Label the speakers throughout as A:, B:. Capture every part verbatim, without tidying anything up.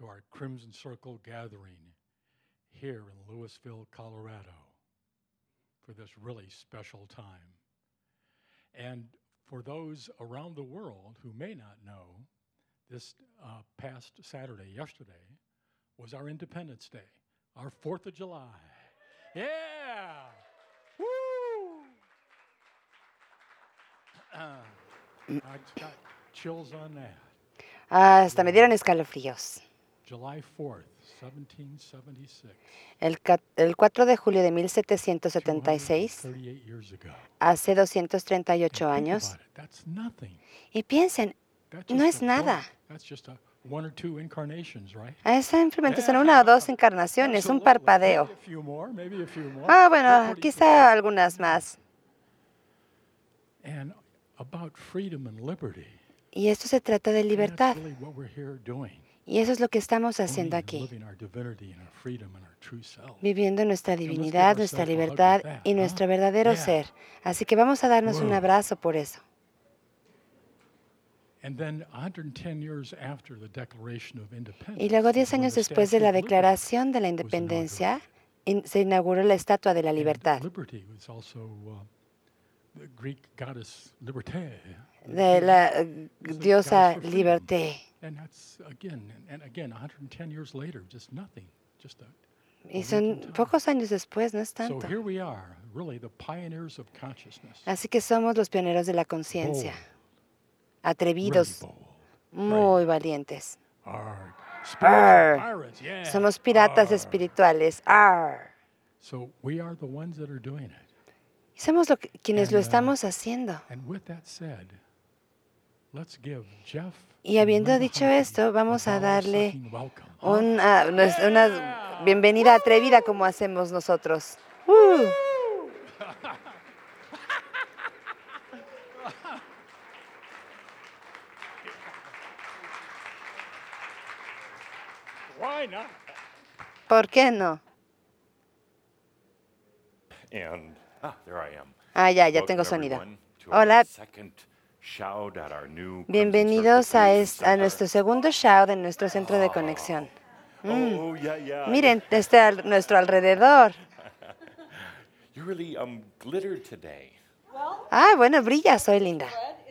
A: to our Crimson Circle gathering here in Louisville, Colorado, for this really special time. And for those around the world who may not know, this uh, past Saturday, yesterday, was our Independence Day, our fourth of July. Yeah! Woo! Uh, I got chills on that.
B: Hasta me dieron escalofríos.
A: July fourth, seventeen seventy-six.
B: El, el cuatro de julio de mil setecientos setenta y seis, hace doscientos treinta y ocho años. Y piensen, no es nada. Es simplemente son una o dos encarnaciones, un parpadeo. Ah, bueno, quizá algunas más. Y esto se trata de libertad. Y eso es lo que estamos haciendo aquí. Viviendo nuestra divinidad, nuestra libertad y nuestro verdadero ser. Así que vamos a darnos un abrazo por eso. Y luego, diez años después de la declaración de la independencia, in, se inauguró la Estatua de la Libertad. De la uh, diosa Liberté. Y son pocos años después, no es tanto. Así que somos los pioneros de la conciencia. Atrevidos, muy valientes. Arr. Somos piratas espirituales. Arr. Y somos lo que, quienes lo estamos haciendo. Y habiendo dicho esto, vamos a darle una, una bienvenida atrevida como hacemos nosotros. Uh. ¿Por qué no? Ah, ya, ya tengo sonido. Hola. Bienvenidos a, este, a nuestro segundo show de nuestro centro de conexión. Mm. Miren, este a nuestro alrededor. Ah, bueno, brillas hoy, linda.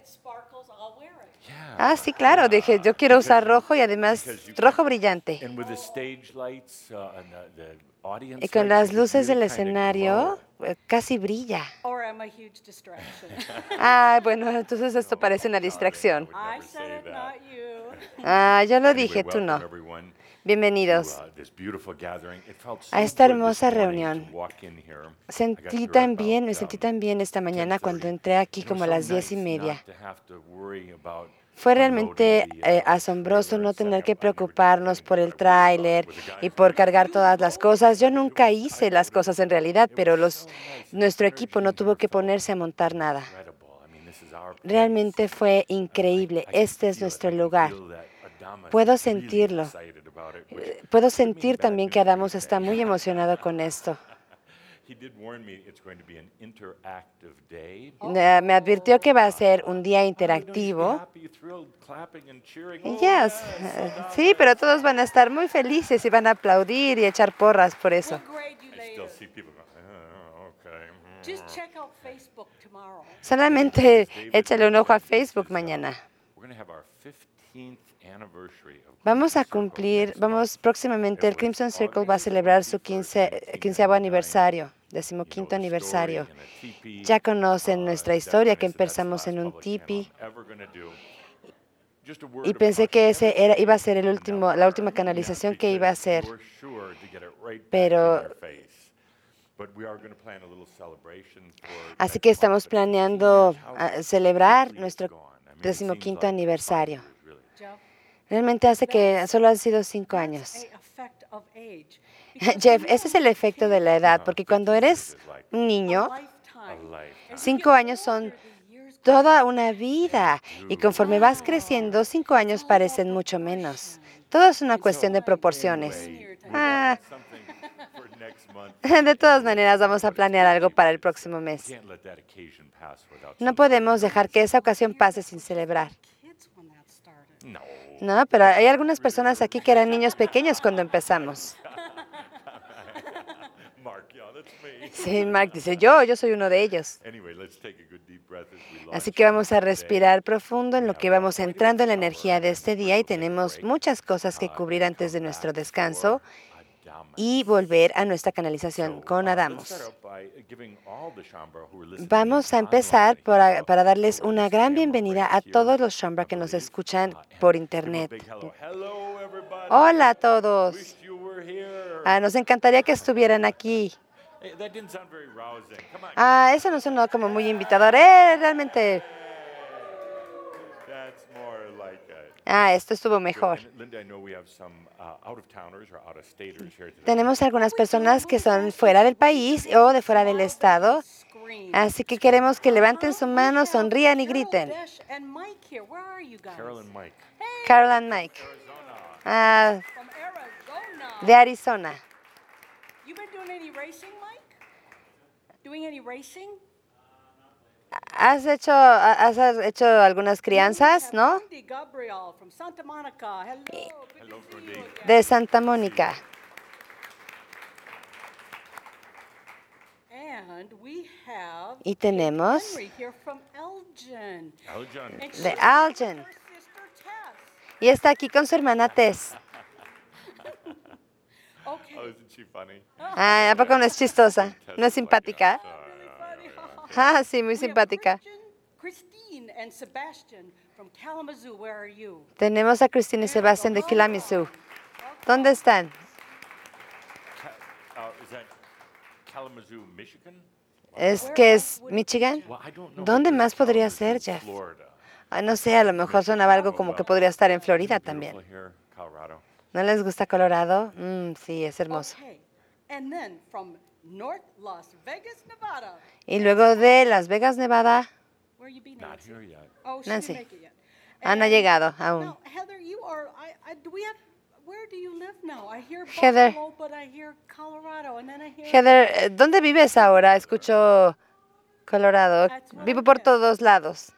B: Ah, sí, claro. Dije, yo quiero usar rojo y además rojo brillante. Y con las luces del escenario, casi brilla. Ah, bueno, entonces esto parece una distracción. Ah, yo lo dije, tú no. Bienvenidos a esta hermosa reunión. Sentí tan bien, me sentí tan bien esta mañana cuando entré aquí como a las diez y media. Fue realmente eh, asombroso no tener que preocuparnos por el tráiler y por cargar todas las cosas. Yo nunca hice las cosas en realidad, pero los, nuestro equipo no tuvo que ponerse a montar nada. Realmente fue increíble. Este es nuestro lugar. Puedo sentirlo. Puedo sentir también que Adamus está muy emocionado con esto. Me advirtió que va a ser un día interactivo. Yes. Sí, pero todos van a estar muy felices y van a aplaudir y echar porras por eso. Solamente échale un ojo a Facebook mañana. Vamos a cumplir, vamos próximamente, el Crimson Circle va a celebrar su quince, quinceavo aniversario, decimoquinto aniversario. Ya conocen nuestra historia, que empezamos en un tipi. Y pensé que ese era, iba a ser el último, la última canalización que iba a hacer. Pero así que estamos planeando uh, celebrar nuestro decimoquinto aniversario. Realmente hace que solo han sido cinco años. Jeff, ese es el efecto de la edad, porque cuando eres un niño, cinco años son toda una vida. Y conforme vas creciendo, cinco años parecen mucho menos. Todo es una cuestión de proporciones. Ah. De todas maneras, vamos a planear algo para el próximo mes. No podemos dejar que esa ocasión pase sin celebrar. No, pero hay algunas personas aquí que eran niños pequeños cuando empezamos. Sí, Mark dice, yo, yo soy uno de ellos. Así que vamos a respirar profundo en lo que vamos entrando en la energía de este día y tenemos muchas cosas que cubrir antes de nuestro descanso y volver a nuestra canalización con Adamos. Vamos a empezar por a, para darles una gran bienvenida a todos los Shaumbra que nos escuchan por internet. Hola a todos. Ah, nos encantaría que estuvieran aquí. Ah, eso no sonó como muy invitador. Eh, realmente. Ah, esto estuvo mejor. Tenemos algunas personas que son fuera del país o de fuera del estado. Así que queremos que levanten su mano, sonrían y griten. Carol and Mike. Ah, de Arizona. ¿Has hecho, has hecho algunas crianzas, no? De Santa Mónica. Y tenemos de Elgin. Y está aquí con su hermana Tess. Ah, ¿a poco no es chistosa? ¿No es simpática? Ah, sí, muy simpática. Tenemos a Christine y Sebastián de Kalamazoo. ¿Dónde están? ¿Es que es Michigan? ¿Dónde más podría ser, Jeff? Ah, no sé, a lo mejor sonaba algo como que podría estar en Florida también. ¿No les gusta Colorado? Mm, sí, es hermoso. Y luego de Las Vegas, Nevada. Nancy. Ah, no ha llegado aún. Heather. Heather, ¿dónde vives ahora? Escucho Colorado. Vivo por todos lados.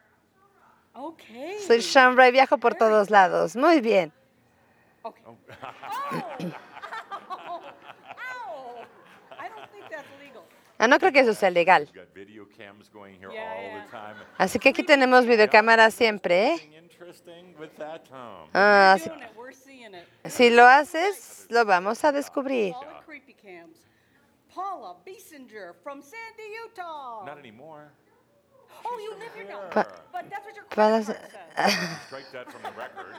B: Soy Shaumbra y viajo por todos lados. Muy bien. Ah, no creo que eso sea legal. Así que aquí tenemos videocámaras siempre, ¿eh? Ah, si, si lo haces, lo vamos a descubrir.
C: Paula Biesinger from Sandy, Utah.
D: Not anymore.
C: Oh, you live here now.
B: Pa-
C: But that's what your
B: Para-
C: credit card says.
D: Strike that from the record.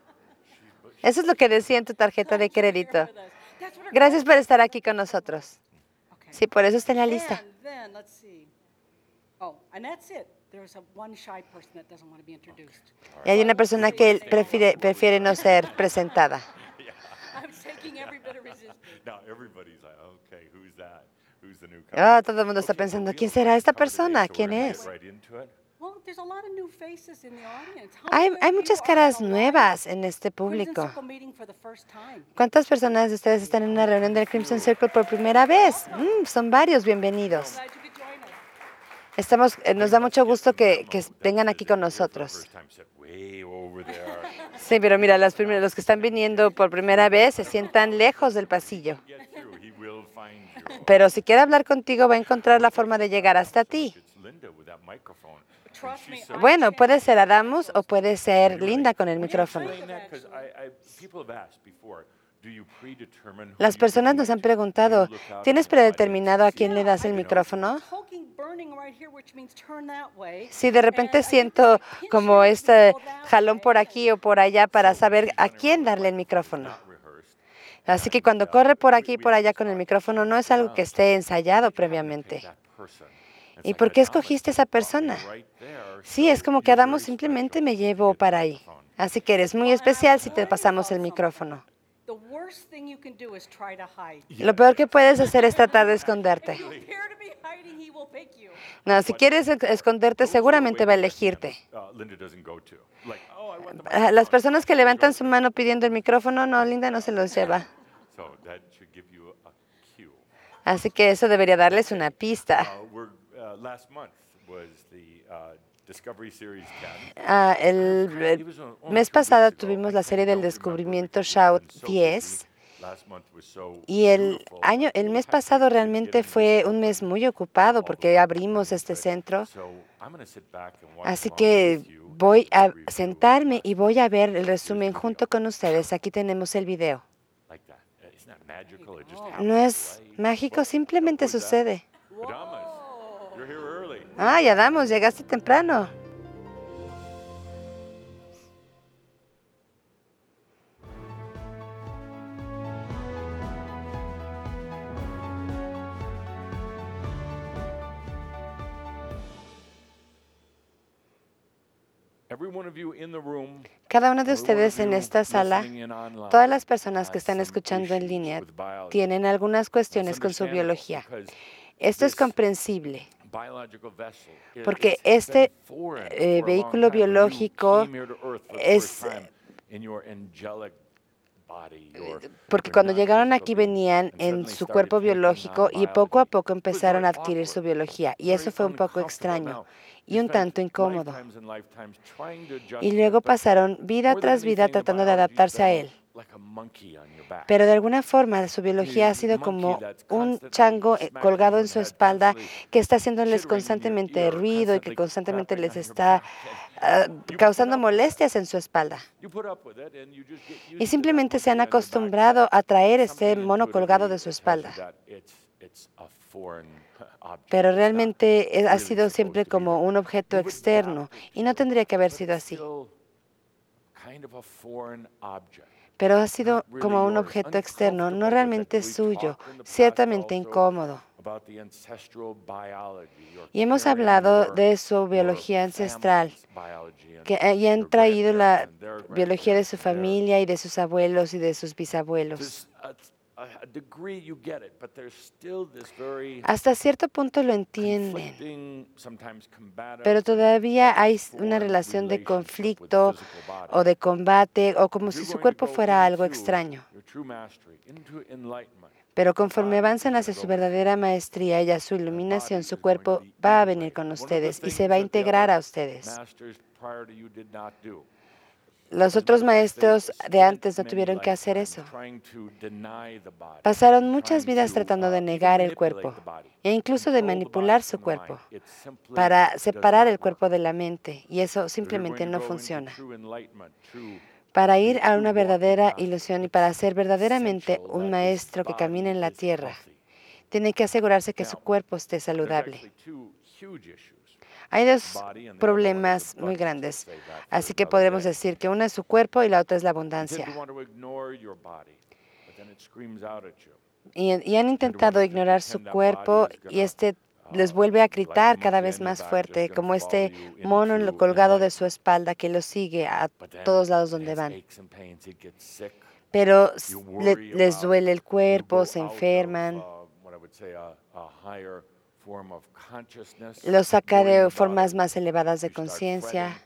B: Eso es lo que decía en tu tarjeta de
C: Thanks for sharing
B: crédito.
C: with us. That's what our
B: Gracias
C: credit
B: por estar aquí con nosotros.
C: Okay.
B: Sí, por eso está en la lista.
C: And then let's see. Oh, and that's it. There's a one shy person that doesn't want to be introduced.
B: Y hay una persona que prefiere, prefiere no ser presentada.
C: I'm taking every bit of resistance.
D: Now everybody's like, okay, who's that? Who's the newcomer?
B: Ah, todo el mundo está pensando, ¿quién será esta persona? ¿Quién es?
D: Right into it.
C: Well, there's a lot of new faces in the audience. How
B: Hay,
C: many
B: hay
C: of you
B: muchas
C: are
B: caras
C: in a live
B: nuevas en este
C: Crimson
B: público.
C: Circle meeting for the first time?
B: ¿Cuántas personas de ustedes están en una reunión del Crimson Circle por primera vez? Mm, son varios, bienvenidos.
C: Glad you could join us.
B: Estamos, eh, nos da mucho gusto que, que vengan aquí con nosotros.
D: First time sit way over there.
B: Sí, pero mira, los, primeros, los que están viniendo por primera vez se sientan lejos del pasillo.
D: Get through. He will find you.
B: Pero si quiere hablar contigo, va a encontrar la forma de llegar hasta ti.
D: It's Linda with that microphone.
C: Trust me, I
B: Bueno,
C: changed
B: puede ser Adamus o puede ser Linda con el micrófono.
D: Explain that, 'cause I- I- people have asked before, do you predetermine who
B: Las
D: you
B: personas nos han
D: connect?
B: preguntado,
D: Do you look out
B: ¿tienes
D: in the audience?
B: predeterminado a quién le das el
C: Yeah, I-
B: micrófono?
C: Poking, burning right here, which means turn that way.
B: Si de repente
C: And I
B: siento
C: think it's
B: como
C: pinching
B: este
C: people that
B: jalón por
C: way.
B: aquí o por allá para saber a quién darle el micrófono.
D: Not rehearsed.
B: Así que cuando corre por aquí y por allá con el micrófono no es algo que esté ensayado previamente.
D: That person. It's
B: ¿Y
D: like
B: por qué
D: Adamus
B: escogiste esa persona?
D: right there,
B: Sí,
D: so
B: es como que
D: you're
B: Adamos
D: very
B: simplemente
D: special
B: me
D: if you
B: llevó
D: get
B: para
D: the
B: ahí.
D: microphone.
B: Así que eres muy especial si te pasamos el micrófono.
C: The worst thing you can do is try to hide.
B: Lo peor que puedes hacer es tratar de esconderte.
C: If you appear to be hiding, he will pick you.
B: No, si quieres ex- esconderte, seguramente va a elegirte.
D: Uh, Linda doesn't go to. Like, oh, I want the
B: Ah, Las personas que levantan su mano pidiendo el micrófono, no, Linda no se los lleva.
D: So that should give you a cue.
B: Así que eso debería darles una pista.
D: Uh, we're, uh, last month was the uh,
B: Ah, el, el mes pasado tuvimos la serie del descubrimiento Shout diez. Y el año, el mes pasado realmente fue un mes muy ocupado porque abrimos este centro. Así que voy a sentarme y voy a ver el resumen junto con ustedes. Aquí tenemos el video. No es mágico, simplemente sucede. Ah, ya damos, llegaste temprano. Cada uno de ustedes en esta sala, todas las personas que están escuchando en línea, tienen algunas cuestiones con su biología. Esto es comprensible, porque este eh, vehículo biológico es... Porque cuando llegaron aquí venían en su cuerpo biológico y poco a poco empezaron a adquirir su biología. Y eso fue un poco extraño y un tanto incómodo. Y luego pasaron vida tras vida tratando de adaptarse a él. Pero de alguna forma su biología ha sido como un chango colgado en su espalda que está haciéndoles constantemente ruido y que constantemente les está uh, causando molestias en su espalda. Y simplemente se han acostumbrado a traer este mono colgado de su espalda. Pero realmente ha sido siempre como un objeto externo y no tendría que haber sido así. Pero ha sido como un objeto externo, no realmente suyo, ciertamente incómodo. Y hemos hablado de su biología ancestral, que y han traído la biología de su familia y de sus abuelos y de sus bisabuelos. Hasta cierto punto lo entienden, pero todavía hay una relación de conflicto o de combate o como si su cuerpo fuera algo extraño. Pero conforme avanzan hacia su verdadera maestría y a su iluminación, su cuerpo va a venir con ustedes y se va a integrar a ustedes. Los otros maestros de antes no tuvieron que hacer eso. Pasaron muchas vidas tratando de negar el cuerpo e incluso de manipular su cuerpo para separar el cuerpo de la mente, y eso simplemente no funciona. Para ir a una verdadera ilusión y para ser verdaderamente un maestro que camina en la tierra, tiene que asegurarse que su cuerpo esté saludable. Hay dos problemas muy grandes, así que podremos decir que una es su cuerpo y la otra es la abundancia. Y, y han intentado ignorar su cuerpo y este les vuelve a gritar cada vez más fuerte, como este mono colgado de su espalda que lo sigue a todos lados donde van. Pero le, les duele el cuerpo, se enferman. Lo saca de formas más elevadas de conciencia.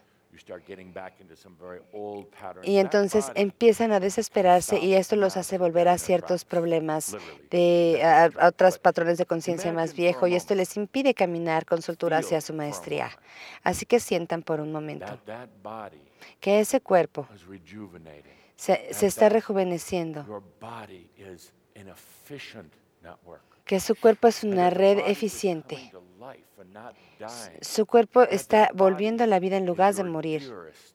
B: Y entonces empiezan a desesperarse y esto los hace volver a ciertos problemas, de, a, a otros patrones de conciencia más viejos, y esto les impide caminar con soltura hacia su maestría. Así que sientan por un momento que ese cuerpo se, se está rejuveneciendo, que su cuerpo es una red eficiente. Su cuerpo está volviendo a la vida en lugar de morir.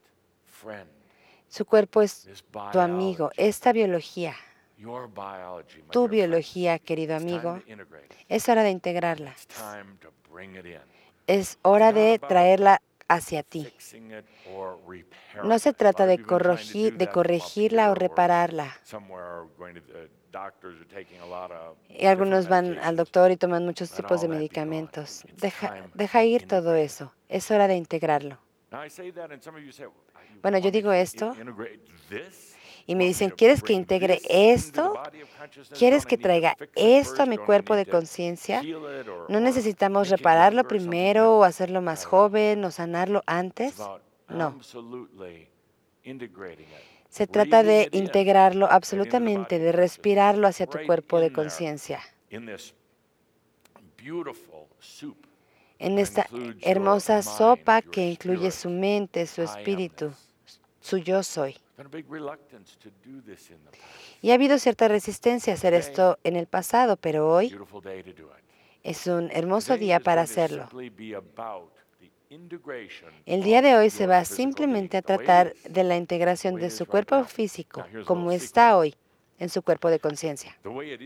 B: Su cuerpo es tu amigo. Esta biología, tu biología, querido amigo, es hora de integrarla. Es hora de traerla hacia ti. No se trata de corregir, de corregirla o repararla. Y algunos van al doctor y toman muchos tipos de medicamentos. Deja, deja ir todo eso. Es hora de integrarlo. Bueno, yo digo esto y me dicen, ¿quieres que integre esto? ¿Quieres que traiga esto a mi cuerpo de conciencia? ¿No necesitamos repararlo primero o hacerlo más joven o sanarlo antes? No. Se trata de integrarlo absolutamente, de respirarlo hacia tu cuerpo de conciencia. en esta hermosa sopa que incluye su mente, su espíritu, su yo soy. Y ha habido cierta resistencia a hacer esto en el pasado, pero hoy es un hermoso día para hacerlo. El día de hoy se va simplemente a tratar de la integración de su cuerpo físico, como está hoy, en su cuerpo de conciencia.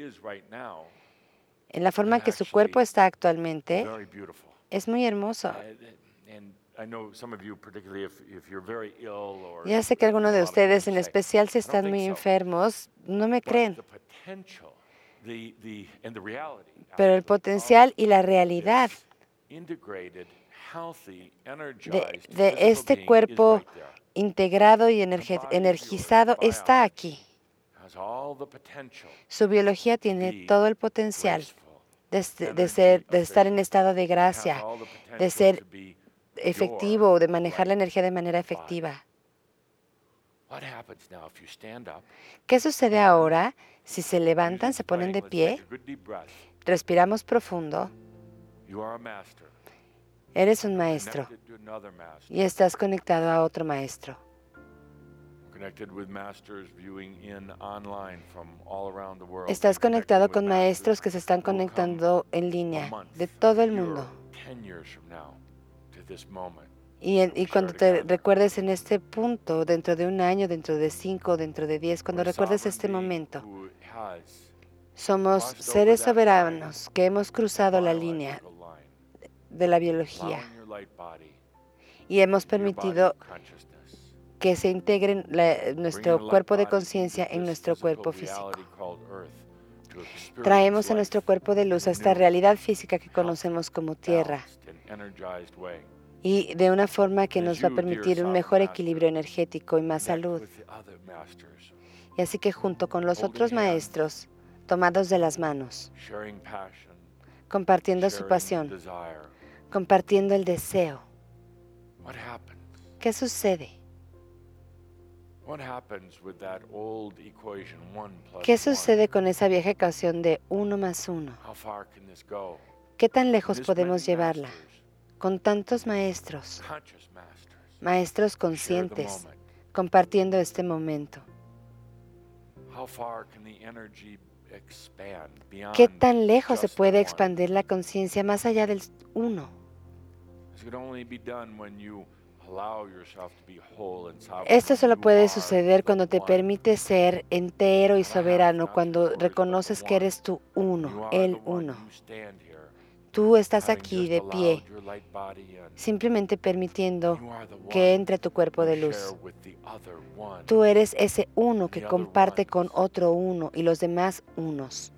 B: En la forma en que su cuerpo está actualmente, es muy hermoso. Ya sé que algunos de ustedes, en especial si están muy enfermos, no me creen. Pero el potencial y la realidad de, de este cuerpo integrado y energe- energizado está aquí. Su biología tiene todo el potencial de, de, ser, de estar en estado de gracia, de ser efectivo, de manejar la energía de manera efectiva. ¿Qué sucede ahora si se levantan, se ponen de pie, respiramos profundo? Eres un maestro y estás conectado a otro maestro. Estás conectado con maestros que se están conectando en línea de todo el mundo. Y, en, y cuando te recuerdes en este punto, dentro de un año, dentro de cinco, dentro de diez, cuando recuerdes este momento, somos seres soberanos que hemos cruzado la línea de la biología y hemos permitido que se integren la, nuestro cuerpo de conciencia en nuestro cuerpo físico. Traemos a nuestro cuerpo de luz a esta realidad física que conocemos como Tierra y de una forma que nos va a permitir un mejor equilibrio energético y más salud. Y así que junto con los otros maestros, tomados de las manos, compartiendo su pasión, compartiendo el deseo, ¿qué sucede? ¿Qué sucede con esa vieja ecuación de uno más uno? ¿Qué tan lejos podemos llevarla? Con tantos maestros, maestros conscientes, compartiendo este momento. ¿Qué tan lejos se puede expandir la conciencia más allá del uno? Esto solo puede suceder cuando te permites ser entero y soberano, cuando reconoces que eres tú uno, el uno. Tú estás aquí de pie, simplemente permitiendo que entre tu cuerpo de luz. Tú eres ese uno que comparte con otro uno y los demás unos.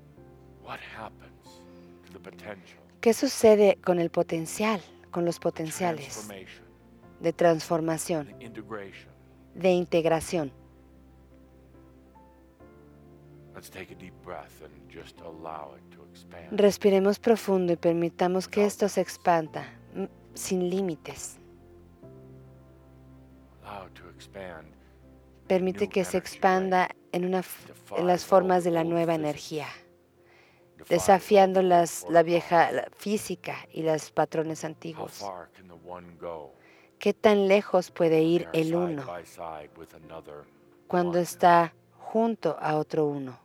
B: ¿Qué sucede con el potencial, con los potenciales de transformación, de integración? Respiremos profundo y permitamos que esto se expanda sin límites. Permite que se expanda en, una, en las formas de la nueva energía, desafiando las, la vieja la física y los patrones antiguos. ¿Qué tan lejos puede ir el uno cuando está junto a otro uno?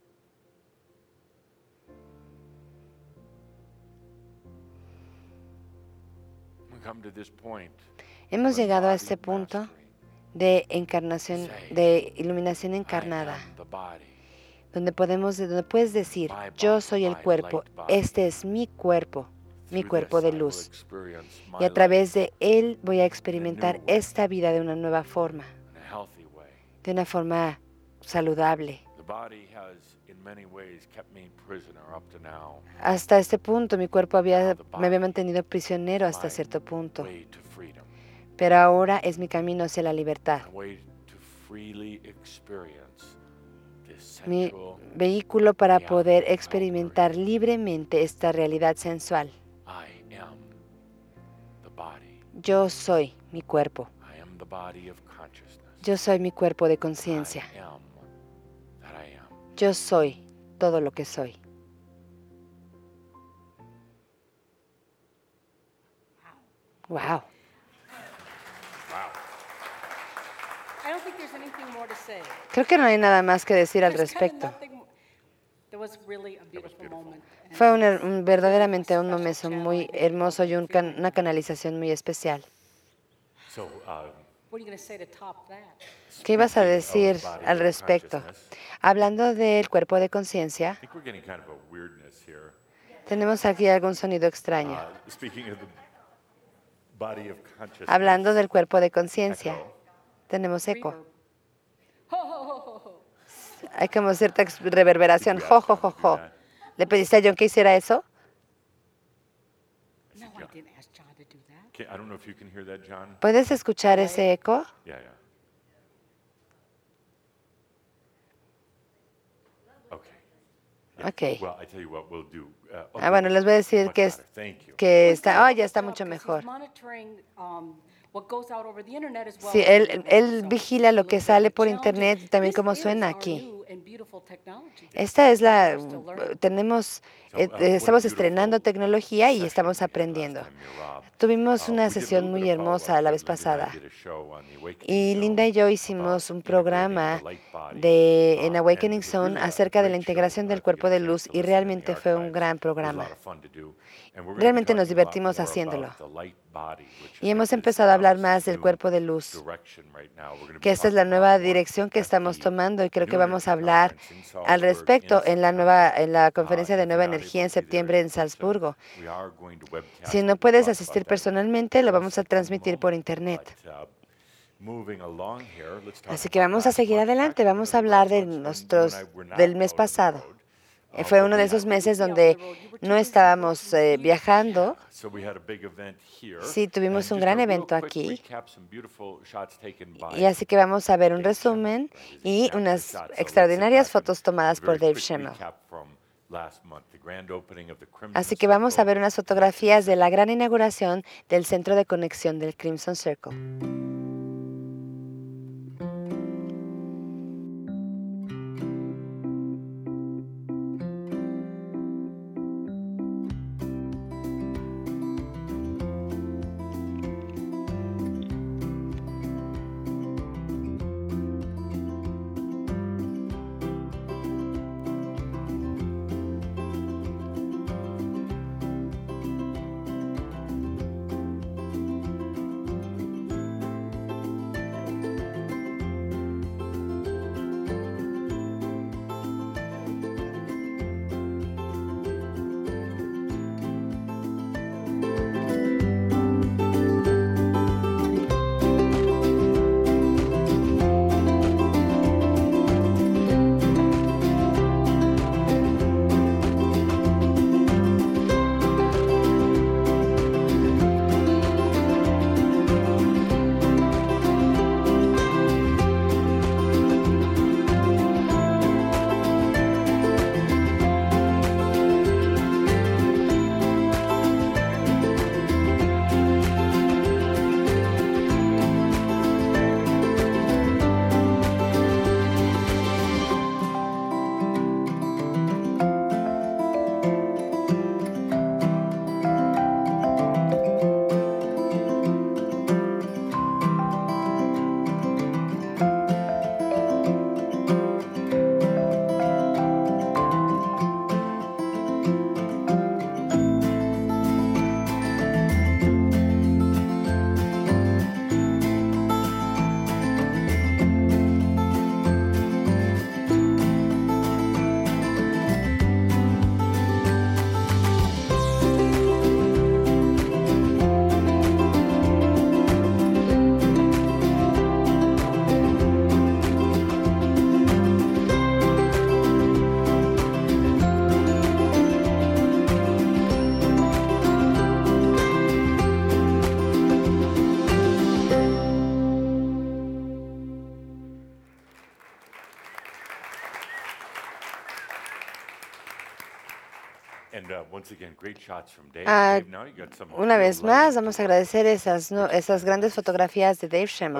B: Hemos llegado a este punto de encarnación, de iluminación encarnada, donde podemos, donde puedes decir, yo soy el cuerpo, este es mi cuerpo, mi cuerpo de luz, y a través de él voy a experimentar esta vida de una nueva forma, de una forma saludable. Hasta este punto mi cuerpo había, me había mantenido prisionero hasta cierto punto, pero ahora es mi camino hacia la libertad. Mi vehículo para poder experimentar libremente esta realidad sensual. Yo soy mi cuerpo. Yo soy mi cuerpo de conciencia. Yo soy todo lo que soy. Wow.
D: Wow.
C: I don't think there's anything more to say.
B: Creo que no hay nada más que decir al
C: There's kinda
B: respecto.
C: nothing mo- There was really a beautiful moment. and
B: Fue
C: it
B: un,
C: was
B: un-
C: really
B: verdaderamente
C: a
B: un
C: special
B: momento
C: channel.
B: muy
C: I think
B: hermoso y
C: people
B: un can-
C: feel
B: una
C: it.
B: canalización muy especial.
D: So, uh,
C: What are you going to say to top that?
B: ¿Qué ibas a
D: speaking of
B: decir
D: body
B: al
D: of
B: respecto?
D: consciousness,
B: Hablando del cuerpo de conciencia,
D: I think we're getting kind of a weirdness here.
B: tenemos aquí algún sonido extraño.
D: Uh, speaking of the body of consciousness.
B: Hablando del cuerpo de conciencia,
D: echo.
B: tenemos eco.
C: Reverb. Ho, ho, ho, ho, ho.
B: Hay como cierta ex- reverberación.
D: Did you
B: Jo,
D: ask
B: jo,
D: John
B: jo,
D: to do
B: jo.
D: that?
B: ¿Le pediste a John que hiciera eso?
C: No, I didn't ask John to do that.
D: Can- I don't know if you can hear that, John.
B: ¿Puedes escuchar ese eco?
D: Yeah, yeah. Okay.
B: Ok.
D: Well, I tell you what we'll do. Uh,
B: Ah,
D: okay,
B: bueno, les voy a decir
D: much
B: que, es-
D: better. Thank you.
B: que
C: He's
B: está,
C: done a
B: oh,
C: good
B: ya está
C: job
B: mucho
C: 'cause he's
B: mejor.
C: monitoring, um, what goes out over the internet as well
B: Sí,
C: as
B: él,
C: the web,
B: él
C: so
B: vigila lo
C: it's a
B: que
C: little
B: sale
C: bit
B: por
C: challenging.
B: internet y también
C: This
B: cómo
C: is
B: suena
C: our
B: aquí.
C: new and beautiful technology that
B: Esta es la,
C: we're still learning.
B: tenemos,
D: So,
B: eh,
D: uh, what a
B: eh, estamos
D: beautiful
B: estrenando tecnología y
D: session
B: estamos
D: we had last
B: aprendiendo.
D: time, Rob.
B: Tuvimos
D: Uh,
B: una
D: we did a
B: sesión
D: little
B: muy
D: bit of
B: hermosa
D: follow-up.
B: la vez
D: Linda and I
B: pasada.
D: did a show on the Awakening
B: Y
D: Zone
B: Linda y yo
D: about
B: hicimos un
D: integrating
B: programa
D: the light body,
B: de,
D: uh,
B: en
D: and
B: Awakening
D: it was
B: Zone
D: really a
B: acerca de la
D: great show.
B: integración
D: Uh,
B: del
D: if you
B: cuerpo
D: get a
B: de
D: chance
B: luz
D: to
B: y
D: listen in the
B: realmente fue un
D: archives,
B: gran
D: it was a
B: programa.
D: lot of fun to do. And we're gonna be
B: Realmente nos
D: talking a lot
B: divertimos
D: more
B: haciéndolo.
D: about the light body, which
B: Y
D: I
B: hemos
D: think is,
B: empezado a hablar
D: um,
B: más del
D: new
B: cuerpo de luz,
D: direction right now. We're gonna be
B: que esta es la
D: talking
B: nueva
D: about more
B: dirección que
D: at
B: estamos
D: the
B: tomando y creo que
D: New
B: vamos a
D: Energy
B: hablar
D: Conference in
B: al
D: Salzburg
B: respecto
D: in
B: en la nueva
D: September.
B: en la
D: Uh,
B: conferencia de
D: if
B: nueva
D: you're not
B: energía en
D: able to be there
B: septiembre
D: in
B: en
D: person,
B: Salzburgo.
D: we are going to webcast
B: Si
D: it.
B: no
D: We'll
B: puedes
D: talk
B: asistir
D: about that
B: personalmente, lo
D: in
B: vamos a
D: just a
B: transmitir por
D: moment.
B: internet.
D: But, uh, moving along here, let's talk
B: Así que
D: about
B: vamos a
D: last
B: seguir
D: month.
B: adelante,
D: Actually, one
B: vamos
D: of
B: a
D: the
B: hablar
D: rare
B: de
D: months when you and
B: nuestros
D: I were not
B: del mes
D: out on the
B: pasado.
D: road.
B: Eh,
D: Uh,
B: Fue
D: but
B: uno
D: we
B: de
D: had-
B: esos meses
C: be out on
B: donde
C: the road. You were too
B: no
C: busy
B: estábamos
C: working
B: eh,
C: with
B: viajando.
D: So we had a big event here.
B: Sí, tuvimos
D: And
B: un
D: just
B: gran
D: a real
B: evento
D: quick
B: aquí.
D: recap, some beautiful shots taken by
B: Y así que vamos a ver un
D: Dave Schemmel.
B: resumen
D: That is
B: y
D: exactly
B: unas
D: shot. So let's sit
B: extraordinarias
D: back and
B: fotos tomadas
D: a
B: por
D: very
B: Dave
D: quick
B: Schemmel.
D: recap from last month, the grand opening of the Crimson
B: Así que vamos a
D: Circle
B: ver unas
D: Connection
B: fotografías de la
D: Center.
B: gran inauguración del centro de conexión del Crimson Circle.
D: And uh, once again, great shots from Dave.
B: Ah,
D: Dave, now you got some
B: Una
D: real
B: vez más,
D: lighting
B: vamos a
D: to-
B: agradecer esas, no, esas grandes fotografías de Dave Schemmel.
D: Okay,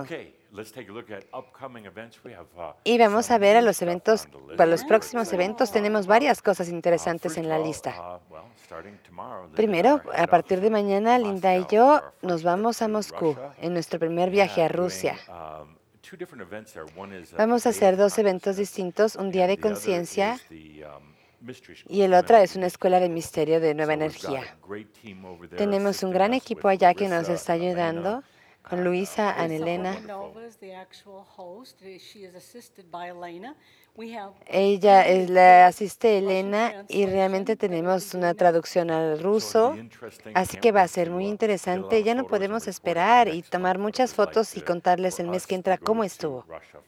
B: Y vamos a ver a los eventos, para los próximos eventos tenemos varias cosas interesantes en la lista. Primero, a partir de mañana, Linda y yo nos vamos a Moscú en nuestro primer viaje a Rusia. Vamos a hacer dos eventos distintos, un día de conciencia y el otro es una escuela de misterio de nueva energía. Tenemos un gran equipo allá que nos está ayudando, con Luisa, Ana Elena. Ella es la asiste Elena y realmente tenemos una traducción al ruso, así que va a ser muy interesante. Ya no podemos esperar y tomar muchas fotos y contarles el mes que entra cómo estuvo.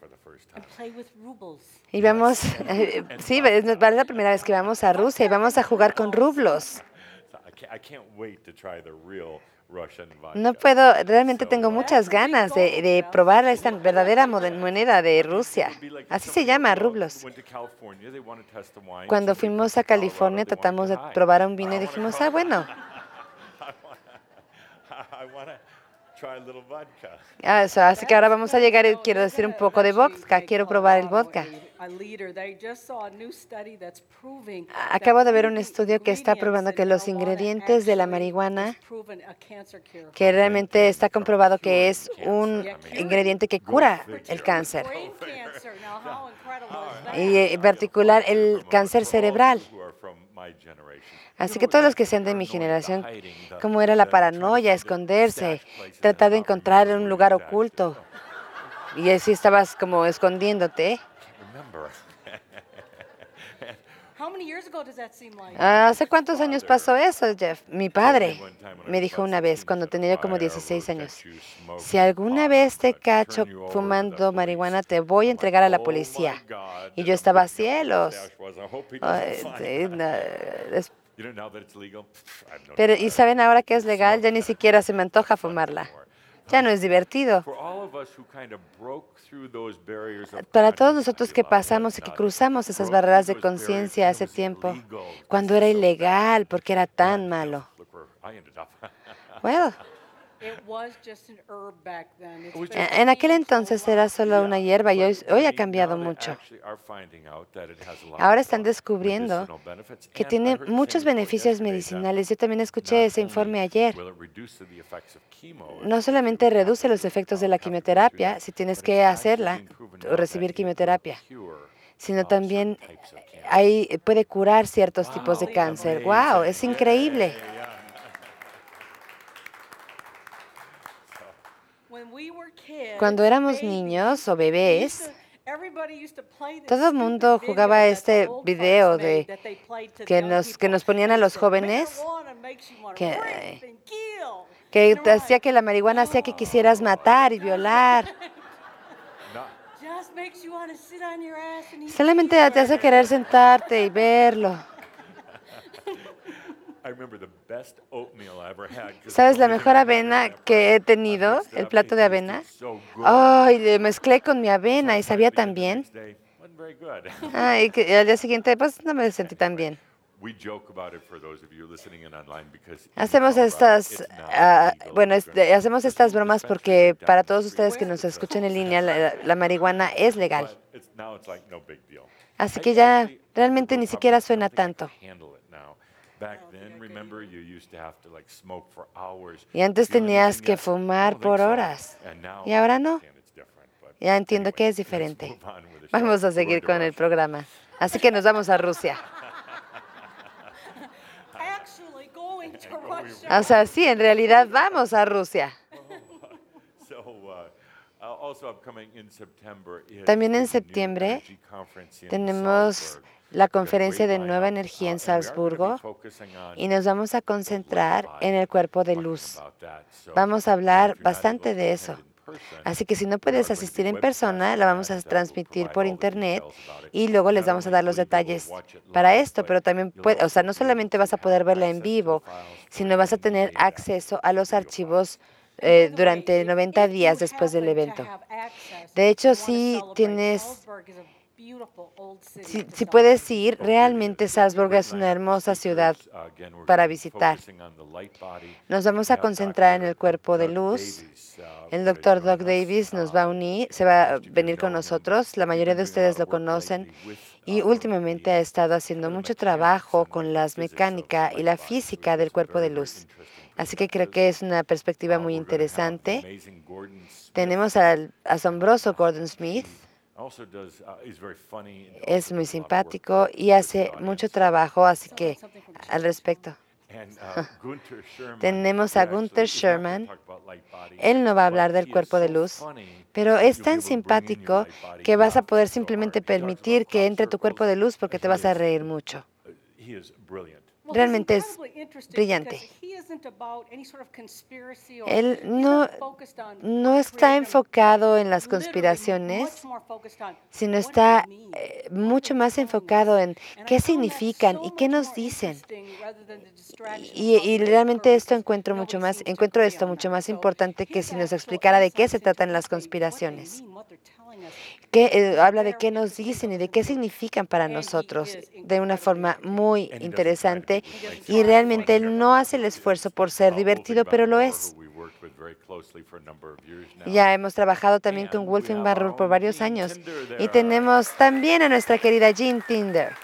B: Y vamos, sí, es la primera vez que vamos a Rusia y vamos a jugar con rublos. No puedo, realmente tengo muchas ganas de, de probar esta verdadera moneda de Rusia. Así se llama, rublos. Cuando fuimos a California tratamos de probar un vino y dijimos, ah, bueno. Ah, eso, así que ahora vamos a llegar y quiero decir un poco de vodka, quiero probar el vodka. Acabo de ver un estudio que está probando que los ingredientes de la marihuana, que realmente está comprobado que es un ingrediente que cura el cáncer, y en particular el cáncer cerebral. Así que todos los que sean de mi generación, como era la paranoia, esconderse, tratar de encontrar un lugar oculto, y así estabas como escondiéndote. ¿Hace cuántos años pasó eso, Jeff? Mi padre me dijo una vez, cuando tenía yo como dieciséis años, si alguna vez te cacho fumando marihuana, te voy a entregar a la policía. Y yo estaba a cielos. Pero, ¿y saben ahora que es legal? Ya ni siquiera se me antoja fumarla. Ya no es divertido. Para todos nosotros que pasamos y que cruzamos esas barreras de conciencia hace tiempo, cuando era ilegal, porque era tan malo. Bueno, en aquel entonces era solo una hierba y hoy, hoy ha cambiado mucho. Ahora están descubriendo que tiene muchos beneficios medicinales. Yo también escuché ese informe ayer. No solamente reduce los efectos de la quimioterapia, si tienes que hacerla o recibir quimioterapia, sino también ahí puede curar ciertos tipos de cáncer. ¡Wow! Es increíble. Cuando éramos niños o bebés, todo el mundo jugaba este video de que nos, que nos ponían a los jóvenes, que, que te hacía que la marihuana hacía que quisieras matar y violar. Solamente te hace querer sentarte y verlo. ¿Sabes la mejor avena que he tenido? El plato de avena. Ay, oh, mezclé con mi avena y sabía tan bien. Ah, y que al día siguiente, pues no me sentí tan bien. Hacemos estas, uh, bueno, este, hacemos estas bromas porque para todos ustedes que nos escuchan en línea, la, la marihuana es legal. Así que ya realmente ni siquiera suena tanto. Y antes tenías que fumar por horas. Y ahora no. Ya entiendo que es diferente. Vamos a seguir con el programa. Así que nos vamos a Rusia. O sea, sí, en realidad vamos a Rusia. También en septiembre tenemos la conferencia de Nueva Energía en Salzburgo y nos vamos a concentrar en el cuerpo de luz. Vamos a hablar bastante de eso. Así que si no puedes asistir en persona, la vamos a transmitir por internet y luego les vamos a dar los detalles para esto, pero también, puede, o sea, no solamente vas a poder verla en vivo, sino vas a tener acceso a los archivos eh, durante noventa días después del evento. De hecho, si tienes Si, si puedes ir, realmente Salzburg es una hermosa ciudad para visitar. Nos vamos a concentrar en el cuerpo de luz. El doctor Doug Davis nos va a unir, se va a venir con nosotros. La mayoría de ustedes lo conocen. Y últimamente ha estado haciendo mucho trabajo con la mecánica y la física del cuerpo de luz. Así que creo que es una perspectiva muy interesante. Tenemos al asombroso Gordon Smith. Es muy simpático y hace mucho trabajo, así que al respecto. Tenemos a Gunther Sherman. Él no va a hablar del cuerpo de luz, pero es tan simpático que vas a poder simplemente permitir que entre tu cuerpo de luz porque te vas a reír mucho. Realmente es brillante. Él no, no está enfocado en las conspiraciones, sino está eh, mucho más enfocado en qué significan y qué nos dicen. Y, y realmente esto encuentro mucho más, encuentro esto mucho más importante que si nos explicara de qué se tratan las conspiraciones. Que eh, habla de qué nos dicen y de qué significan para nosotros de una forma muy interesante, y realmente él no hace el esfuerzo por ser divertido, pero lo es. Ya hemos trabajado también con Wolfgang Barrour por varios años y tenemos también a nuestra querida Jean Tinder.